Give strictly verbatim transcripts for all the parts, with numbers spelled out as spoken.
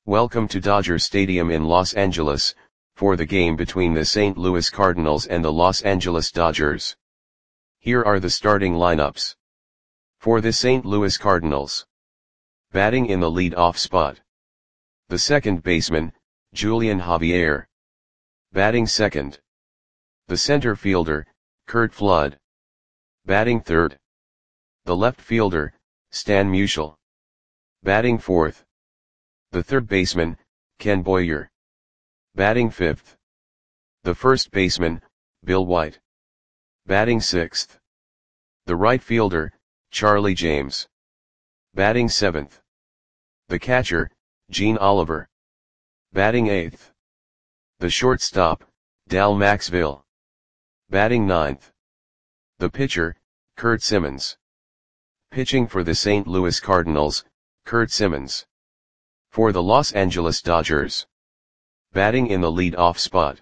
Welcome to Dodger Stadium in Los Angeles, for the game between the Saint Louis Cardinals and the Los Angeles Dodgers. Here are the starting lineups. For the Saint Louis Cardinals. Batting in the lead-off spot. The second baseman, Julian Javier. Batting second. The center fielder, Curt Flood. Batting third. The left fielder, Stan Musial. Batting fourth. The third baseman, Ken Boyer. Batting fifth. The first baseman, Bill White. Batting sixth. The right fielder, Charlie James. Batting seventh. The catcher, Gene Oliver. Batting eighth. The shortstop, Dal Maxville. Batting ninth. The pitcher, Curt Simmons. Pitching for the Saint Louis Cardinals, Curt Simmons. For the Los Angeles Dodgers. Batting in the lead-off spot.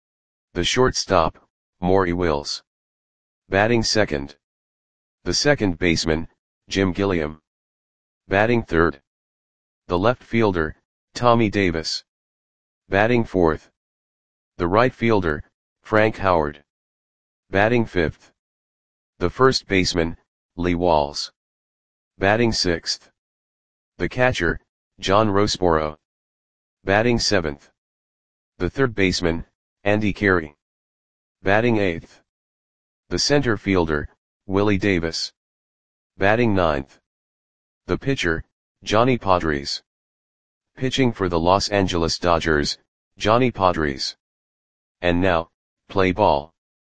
The shortstop, Maury Wills. Batting second. The second baseman, Jim Gilliam. Batting third. The left fielder, Tommy Davis. Batting fourth. The right fielder, Frank Howard. Batting fifth. The first baseman, Lee Walls. Batting sixth. The catcher, John Roseboro. Batting seventh. The third baseman, Andy Carey. Batting eighth. The center fielder, Willie Davis. Batting ninth. The pitcher, Johnny Podres. Pitching for the Los Angeles Dodgers, Johnny Podres. And now, play ball.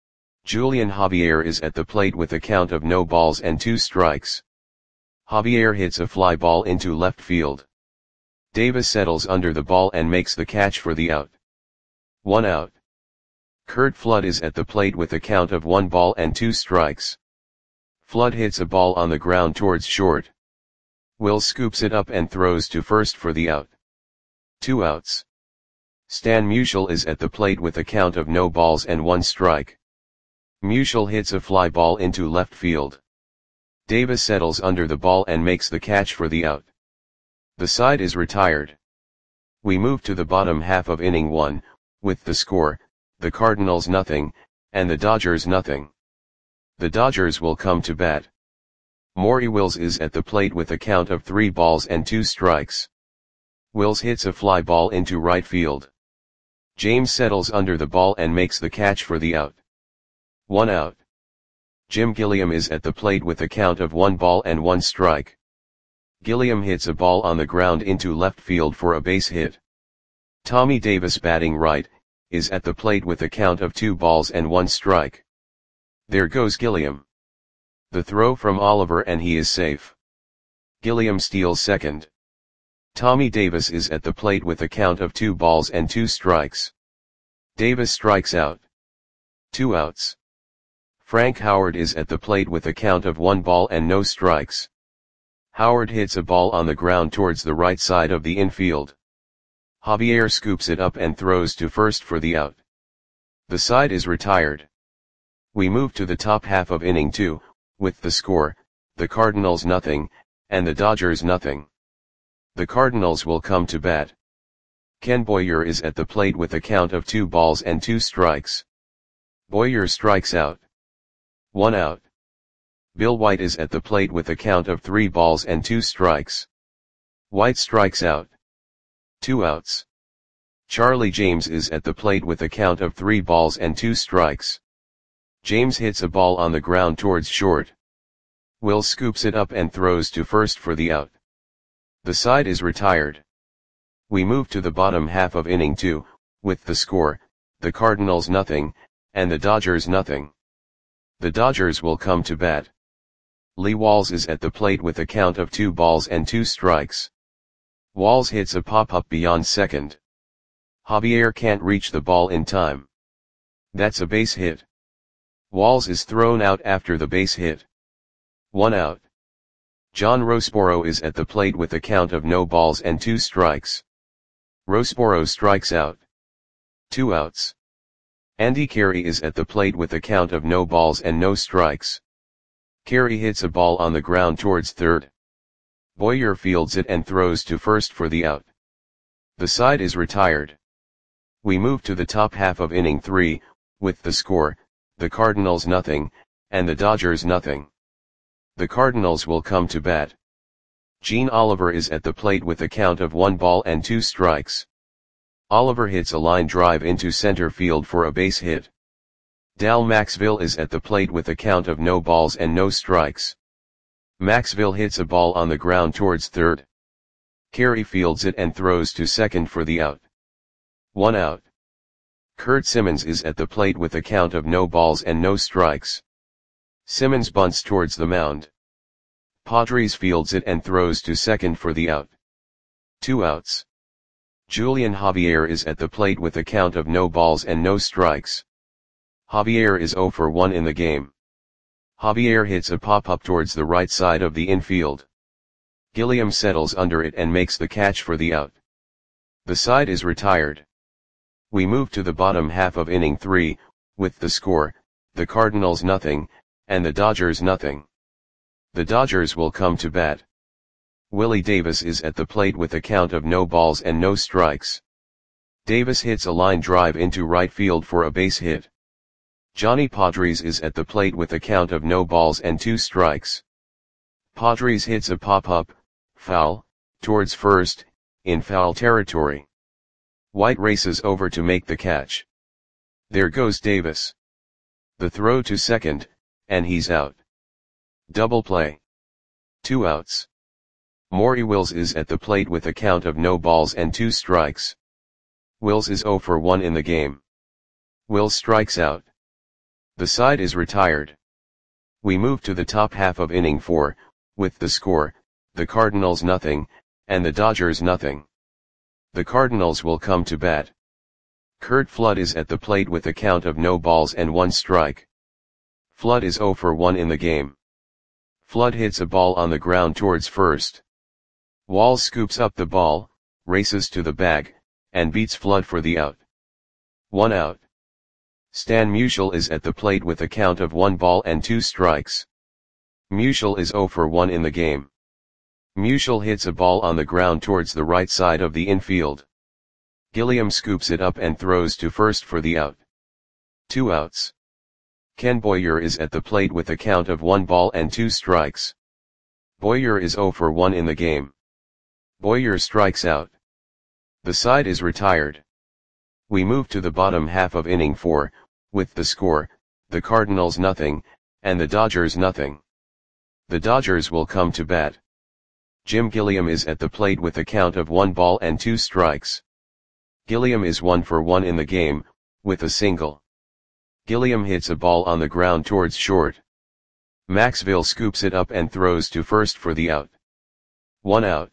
Julian Javier is at the plate with a count of no balls and two strikes. Javier hits a fly ball into left field. Davis settles under the ball and makes the catch for the out. One out. Curt Flood is at the plate with a count of one ball and two strikes. Flood hits a ball on the ground towards short. Wills scoops it up and throws to first for the out. Two outs. Stan Musial is at the plate with a count of no balls and one strike. Musial hits a fly ball into left field. Davis settles under the ball and makes the catch for the out. The side is retired. We move to the bottom half of inning one, with the score, the Cardinals nothing, and the Dodgers nothing. The Dodgers will come to bat. Maury Wills is at the plate with a count of three balls and two strikes. Wills hits a fly ball into right field. James settles under the ball and makes the catch for the out. One out. Jim Gilliam is at the plate with a count of one ball and one strike. Gilliam hits a ball on the ground into left field for a base hit. Tommy Davis, batting right, is at the plate with a count of two balls and one strike. There goes Gilliam. The throw from Oliver and he is safe. Gilliam steals second. Tommy Davis is at the plate with a count of two balls and two strikes. Davis strikes out. Two outs. Frank Howard is at the plate with a count of one ball and no strikes. Howard hits a ball on the ground towards the right side of the infield. Javier scoops it up and throws to first for the out. The side is retired. We move to the top half of inning two, with the score, the Cardinals nothing, and the Dodgers nothing. The Cardinals will come to bat. Ken Boyer is at the plate with a count of two balls and two strikes. Boyer strikes out. One out. Bill White is at the plate with a count of three balls and two strikes. White strikes out. Two outs. Charlie James is at the plate with a count of three balls and two strikes. James hits a ball on the ground towards short. Wills scoops it up and throws to first for the out. The side is retired. We move to the bottom half of inning two, with the score, the Cardinals nothing, and the Dodgers nothing. The Dodgers will come to bat. Lee Walls is at the plate with a count of two balls and two strikes. Walls hits a pop-up beyond second. Javier can't reach the ball in time. That's a base hit. Walls is thrown out after the base hit. One out. John Roseboro is at the plate with a count of no balls and two strikes. Roseboro strikes out. Two outs. Andy Carey is at the plate with a count of no balls and no strikes. Carey hits a ball on the ground towards third. Boyer fields it and throws to first for the out. The side is retired. We move to the top half of inning three, with the score, the Cardinals nothing, and the Dodgers nothing. The Cardinals will come to bat. Gene Oliver is at the plate with a count of one ball and two strikes. Oliver hits a line drive into center field for a base hit. Dal Maxville is at the plate with a count of no balls and no strikes. Maxville hits a ball on the ground towards third. Carey fields it and throws to second for the out. One out. Kurt Simmons is at the plate with a count of no balls and no strikes. Simmons bunts towards the mound. Padres fields it and throws to second for the out. Two outs. Julian Javier is at the plate with a count of no balls and no strikes. Javier is zero for one in the game. Javier hits a pop-up towards the right side of the infield. Gilliam settles under it and makes the catch for the out. The side is retired. We move to the bottom half of inning three, with the score, the Cardinals nothing, and the Dodgers nothing. The Dodgers will come to bat. Willie Davis is at the plate with a count of no balls and no strikes. Davis hits a line drive into right field for a base hit. Johnny Padres is at the plate with a count of no balls and two strikes. Padres hits a pop-up, foul, towards first, in foul territory. White races over to make the catch. There goes Davis. The throw to second, and he's out. Double play. Two outs. Maury Wills is at the plate with a count of no balls and two strikes. Wills is zero for one in the game. Wills strikes out. The side is retired. We move to the top half of inning four, with the score, the Cardinals nothing, and the Dodgers nothing. The Cardinals will come to bat. Curt Flood is at the plate with a count of no balls and one strike. Flood is zero for one in the game. Flood hits a ball on the ground towards first. Walls scoops up the ball, races to the bag, and beats Flood for the out. One out. Stan Musial is at the plate with a count of one ball and two strikes. Musial is zero for one in the game. Musial hits a ball on the ground towards the right side of the infield. Gilliam scoops it up and throws to first for the out. Two outs. Ken Boyer is at the plate with a count of one ball and two strikes. Boyer is zero for one in the game. Boyer strikes out. The side is retired. We move to the bottom half of inning four, with the score, the Cardinals nothing, and the Dodgers nothing. The Dodgers will come to bat. Jim Gilliam is at the plate with a count of one ball and two strikes. Gilliam is one for one in the game, with a single. Gilliam hits a ball on the ground towards short. Maxville scoops it up and throws to first for the out. One out.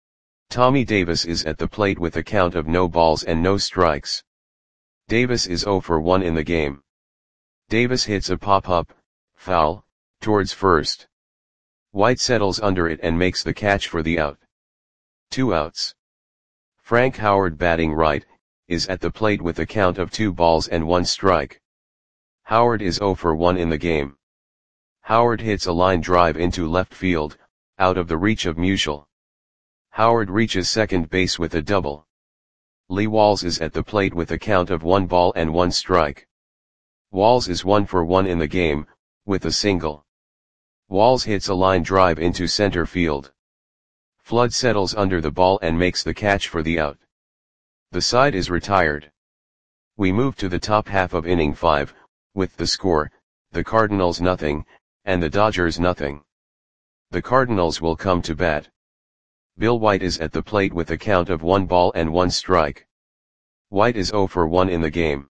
Tommy Davis is at the plate with a count of no balls and no strikes. Davis is zero for one in the game. Davis hits a pop-up, foul, towards first. White settles under it and makes the catch for the out. Two outs. Frank Howard, batting right, is at the plate with a count of two balls and one strike. Howard is zero for one in the game. Howard hits a line drive into left field, out of the reach of Musial. Howard reaches second base with a double. Lee Walls is at the plate with a count of one ball and one strike. Walls is one for one in the game, with a single. Walls hits a line drive into center field. Flood settles under the ball and makes the catch for the out. The side is retired. We move to the top half of inning five, with the score, the Cardinals nothing, and the Dodgers nothing. The Cardinals will come to bat. Bill White is at the plate with a count of one ball and one strike. White is zero for one in the game.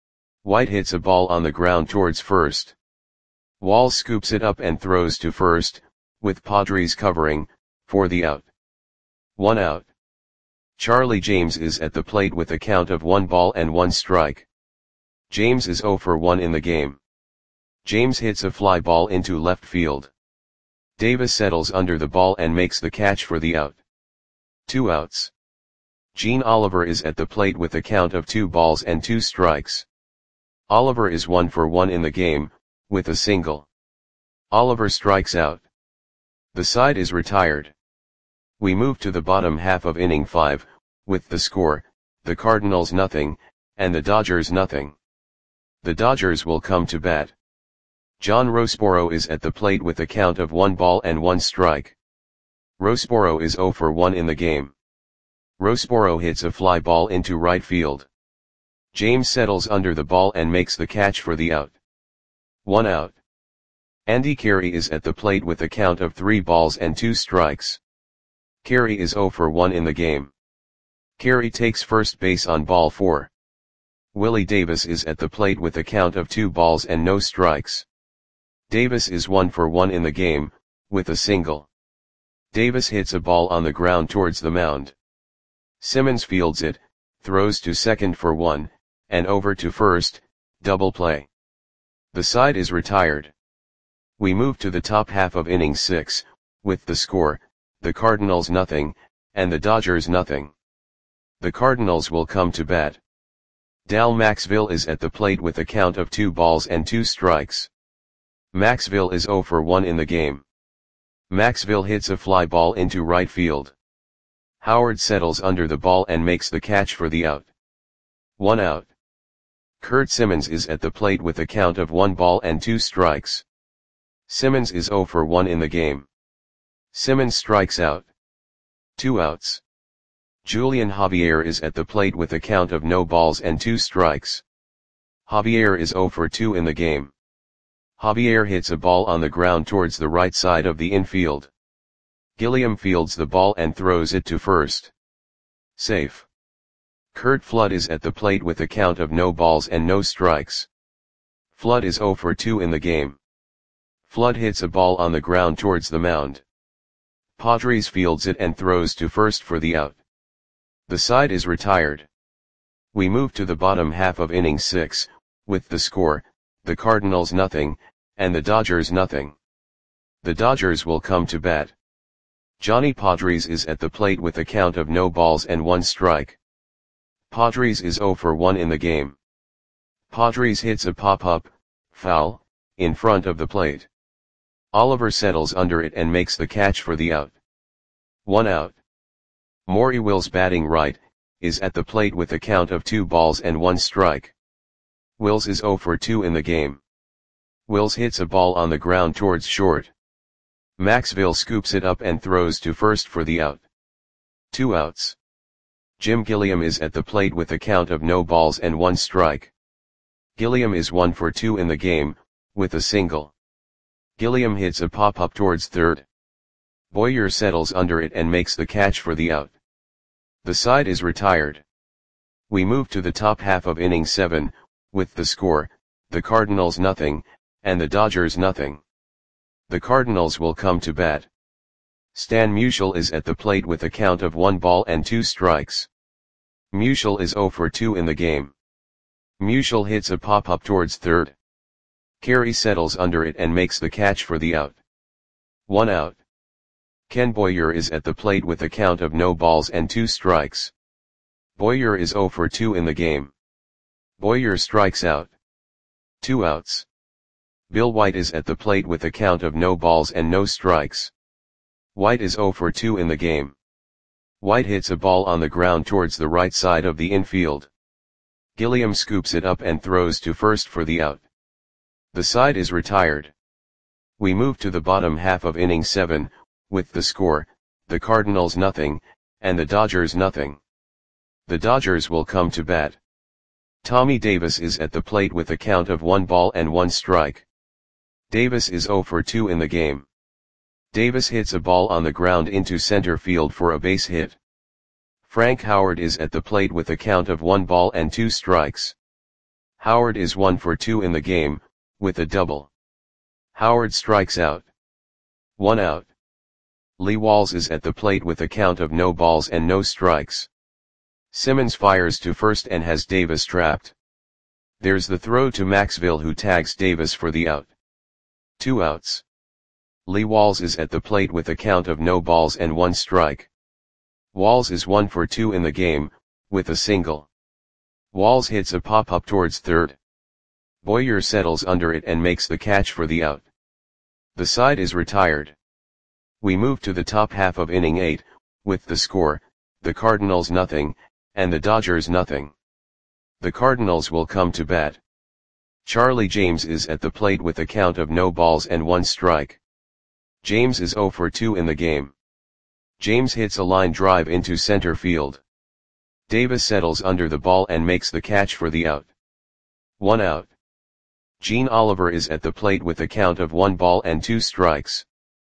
White hits a ball on the ground towards first. Walls scoops it up and throws to first, with Padres covering, for the out. One out. Charlie James is at the plate with a count of one ball and one strike. James is zero for one in the game. James hits a fly ball into left field. Davis settles under the ball and makes the catch for the out. Two outs. Gene Oliver is at the plate with a count of two balls and two strikes. Oliver is one for one in the game, with a single. Oliver strikes out. The side is retired. We move to the bottom half of inning five, with the score, the Cardinals nothing, and the Dodgers nothing. The Dodgers will come to bat. John Roseboro is at the plate with a count of one ball and one strike. Roseboro is zero for one in the game. Roseboro hits a fly ball into right field. James settles under the ball and makes the catch for the out. One out. Andy Carey is at the plate with a count of three balls and two strikes. Carey is zero for one in the game. Carey takes first base on ball four. Willie Davis is at the plate with a count of two balls and no strikes. Davis is one for one in the game, with a single. Davis hits a ball on the ground towards the mound. Simmons fields it, throws to second for one, and over to first, double play. The side is retired. We move to the top half of inning six, with the score, the Cardinals nothing, and the Dodgers nothing. The Cardinals will come to bat. Dal Maxville is at the plate with a count of two balls and two strikes. Maxville is zero for one in the game. Maxville hits a fly ball into right field. Howard settles under the ball and makes the catch for the out. One out. Kurt Simmons is at the plate with a count of one ball and two strikes. Simmons is zero for one in the game. Simmons strikes out. Two outs. Julian Javier is at the plate with a count of no balls and two strikes. Javier is zero for two in the game. Javier hits a ball on the ground towards the right side of the infield. Gilliam fields the ball and throws it to first. Safe. Curt Flood is at the plate with a count of no balls and no strikes. Flood is zero for two in the game. Flood hits a ball on the ground towards the mound. Padres fields it and throws to first for the out. The side is retired. We move to the bottom half of inning six, with the score, the Cardinals nothing, and the Dodgers nothing. The Dodgers will come to bat. Johnny Padres is at the plate with a count of no balls and one strike. Padres is zero for one in the game. Padres hits a pop-up, foul, in front of the plate. Oliver settles under it and makes the catch for the out. One out. Maury Wills, batting right, is at the plate with a count of two balls and one strike. Wills is zero for two in the game. Wills hits a ball on the ground towards short. Maxville scoops it up and throws to first for the out. Two outs. Jim Gilliam is at the plate with a count of no balls and one strike. Gilliam is one for two in the game, with a single. Gilliam hits a pop-up towards third. Boyer settles under it and makes the catch for the out. The side is retired. We move to the top half of inning seven, with the score, the Cardinals nothing, and the Dodgers nothing. The Cardinals will come to bat. Stan Musial is at the plate with a count of one ball and two strikes. Musial is zero for two in the game. Musial hits a pop-up towards third. Carey settles under it and makes the catch for the out. One out. Ken Boyer is at the plate with a count of no balls and two strikes. Boyer is zero for two in the game. Boyer strikes out. Two outs. Bill White is at the plate with a count of no balls and no strikes. White is zero for two in the game. White hits a ball on the ground towards the right side of the infield. Gilliam scoops it up and throws to first for the out. The side is retired. We move to the bottom half of inning seven, with the score, the Cardinals nothing, and the Dodgers nothing. The Dodgers will come to bat. Tommy Davis is at the plate with a count of one ball and one strike. Davis is zero for two in the game. Davis hits a ball on the ground into center field for a base hit. Frank Howard is at the plate with a count of one ball and two strikes. Howard is one for two in the game, with a double. Howard strikes out. One out. Lee Walls is at the plate with a count of no balls and no strikes. Simmons fires to first and has Davis trapped. There's the throw to Maxville, who tags Davis for the out. Two outs. Lee Walls is at the plate with a count of no balls and one strike. Walls is one for two in the game, with a single. Walls hits a pop-up towards third. Boyer settles under it and makes the catch for the out. The side is retired. We move to the top half of inning eight, with the score, the Cardinals nothing, and the Dodgers nothing. The Cardinals will come to bat. Charlie James is at the plate with a count of no balls and one strike. James is oh for two in the game. James hits a line drive into center field. Davis settles under the ball and makes the catch for the out. One out. Gene Oliver is at the plate with a count of one ball and two strikes.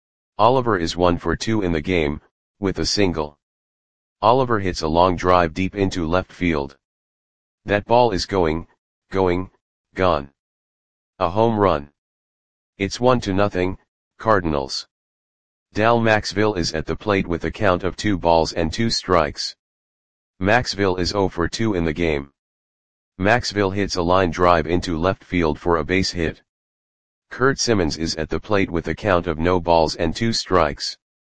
Oliver is one for two in the game, with a single. Oliver hits a long drive deep into left field. That ball is going, going, gone. A home run. It's one to nothing, Cardinals. Dal Maxville is at the plate with a count of two balls and two strikes. Maxville is oh for two in the game. Maxville hits a line drive into left field for a base hit. Kurt Simmons is at the plate with a count of no balls and two strikes.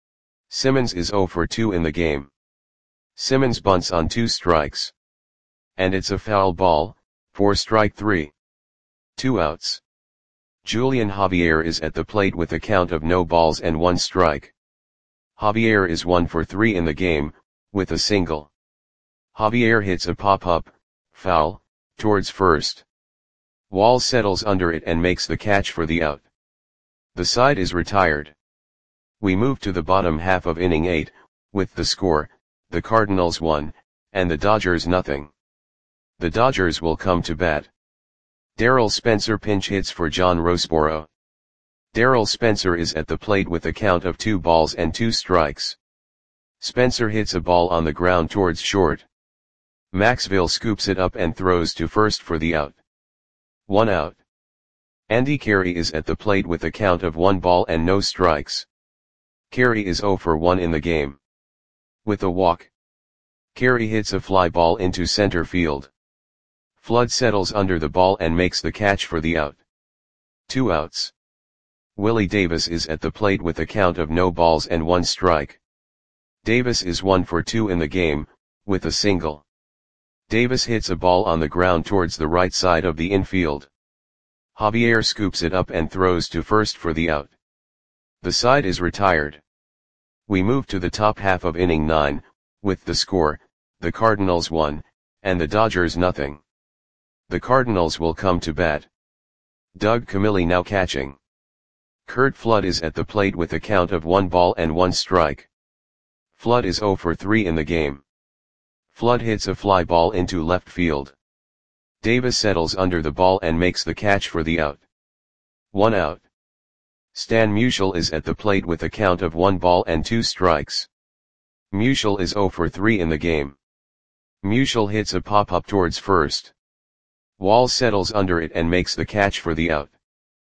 Simmons is oh for two in the game. Simmons bunts on two strikes. And it's a foul ball, for strike three. Two outs. Julian Javier is at the plate with a count of no balls and one strike. Javier is one for three in the game, with a single. Javier hits a pop-up, foul, towards first. Wall settles under it and makes the catch for the out. The side is retired. We move to the bottom half of inning eight, with the score, the Cardinals one, and the Dodgers nothing. The Dodgers will come to bat. Darryl Spencer pinch hits for John Roseboro. Darryl Spencer is at the plate with a count of two balls and two strikes. Spencer hits a ball on the ground towards short. Maxville scoops it up and throws to first for the out. One out. Andy Carey is at the plate with a count of one ball and no strikes. Carey is oh for one in the game. With a walk. Carey hits a fly ball into center field. Flood settles under the ball and makes the catch for the out. Two outs. Willie Davis is at the plate with a count of no balls and one strike. Davis is one for two in the game, with a single. Davis hits a ball on the ground towards the right side of the infield. Javier scoops it up and throws to first for the out. The side is retired. We move to the top half of inning nine, with the score, the Cardinals one, and the Dodgers nothing. The Cardinals will come to bat. Doug Camilli now catching. Curt Flood is at the plate with a count of one ball and one strike. Flood is oh for three in the game. Flood hits a fly ball into left field. Davis settles under the ball and makes the catch for the out. One out. Stan Musial is at the plate with a count of one ball and two strikes. Musial is oh for three in the game. Musial hits a pop-up towards first. Wall settles under it and makes the catch for the out.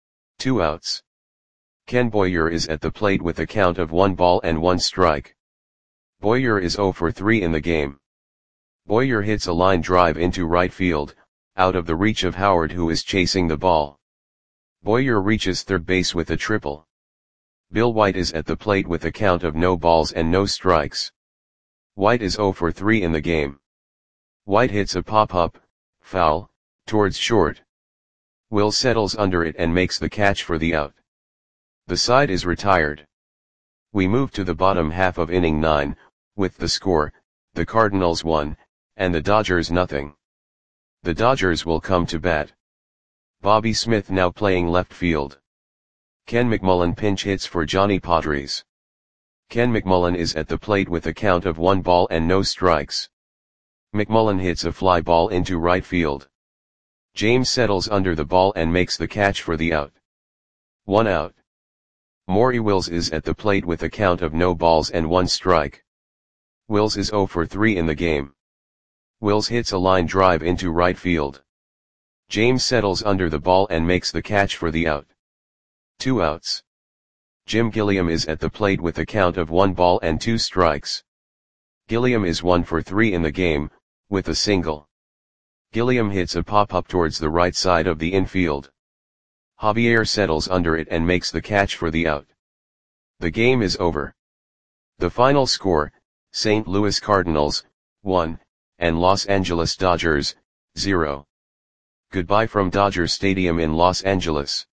Two outs. Ken Boyer is at the plate with a count of one ball and one strike. Boyer is oh for three in the game. Boyer hits a line drive into right field, out of the reach of Howard who is chasing the ball. Boyer reaches third base with a triple. Bill White is at the plate with a count of no balls and no strikes. White is oh for three in the game. White hits a pop-up, foul, towards short. Will settles under it and makes the catch for the out. The side is retired. We move to the bottom half of inning nine, with the score, the Cardinals one, and the Dodgers nothing. The Dodgers will come to bat. Bobby Smith now playing left field. Ken McMullen pinch hits for Johnny Podres. Ken McMullen is at the plate with a count of one ball and no strikes. McMullen hits a fly ball into right field. James settles under the ball and makes the catch for the out. One out. Maury Wills is at the plate with a count of no balls and one strike. Wills is oh for three in the game. Wills hits a line drive into right field. James settles under the ball and makes the catch for the out. Two outs. Jim Gilliam is at the plate with a count of one ball and two strikes. Gilliam is one for three in the game, with a single. Gilliam hits a pop-up towards the right side of the infield. Javier settles under it and makes the catch for the out. The game is over. The final score, Saint Louis Cardinals, one, and Los Angeles Dodgers, zero. Goodbye from Dodger Stadium in Los Angeles.